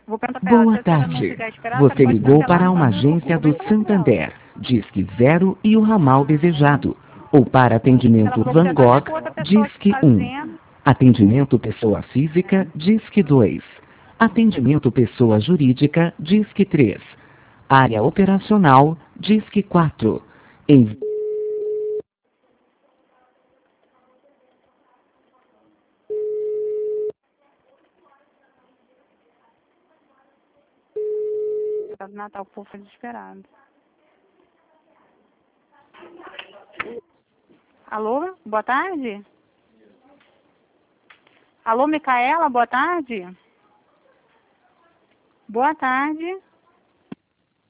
Vou perguntar pra ela, Boa se a senhora não tarde. ficar esperando, Você pode ligou cancelar para no uma próximo agência do documento ela com ela. Santander, Disque 0 e o ramal desejado. Ou para Ela atendimento falou que Van já tá até Gogh, com outra pessoa aqui Disque 1. fazendo. Atendimento pessoa física, Disque 2. Atendimento pessoa jurídica, Disque 3. Área operacional, Disque 4. Em... Tá do Natal, o povo foi desesperado. Alô, boa tarde? Alô, Micaela, boa tarde? Boa tarde.